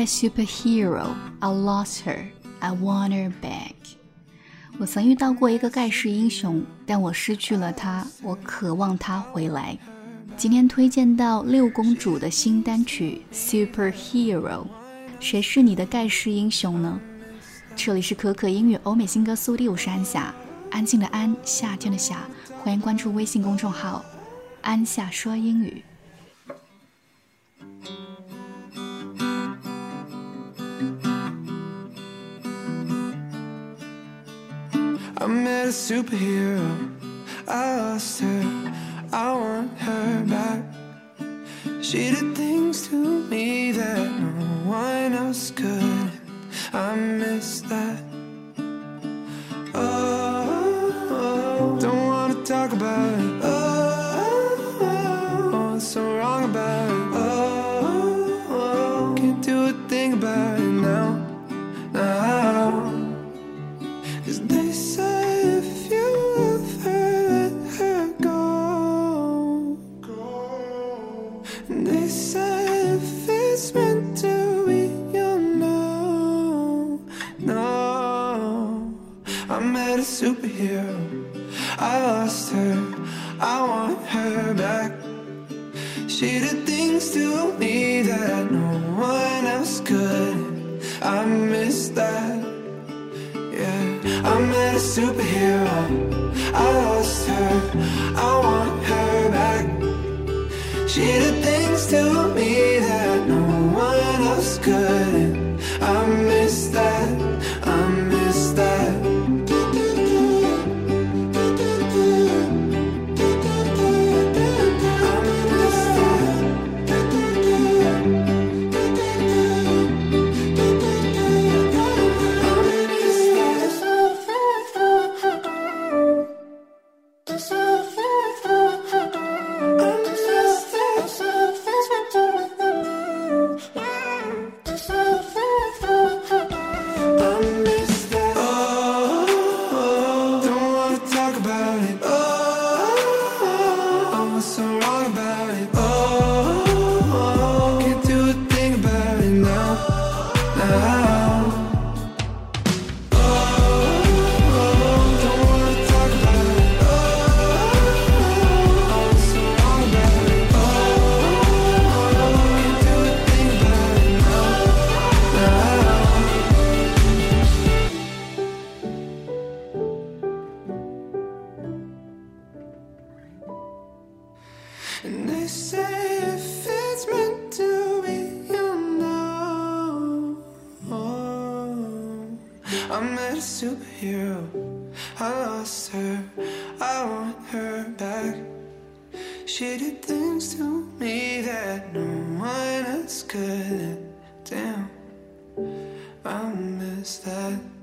a superhero, I lost her, I want her back. 我曾遇到过一个盖世英雄，但我失去了他，我渴望他回来。今天推荐到六公主的新单曲 Superhero， 谁是你的盖世英雄呢？这里是可可音乐欧美新歌速递，我是安夏，安静的安，夏天的夏，欢迎关注微信公众号安夏说英语。 I met a superhero, I lost her, I want her back. She did things to me that no one else could. I miss that. Oh, don't wanna talk about it. Oh, what's so wrong about it? Oh, can't do a thing about it now. Cause they say if you ever let her go, and they say if it's meant to be, you'll know. No, I met a superhero, I lost her, I want her back. She did things to me that no one else could. I miss that. I met a superhero, I lost her, I want her back. She did things to me that no one else could. I miss that, I miss that. And they say if it's meant to be, you'll know. Oh, I met a superhero, I lost her, I want her back. She did things to me that no one else could. Damn, I miss that.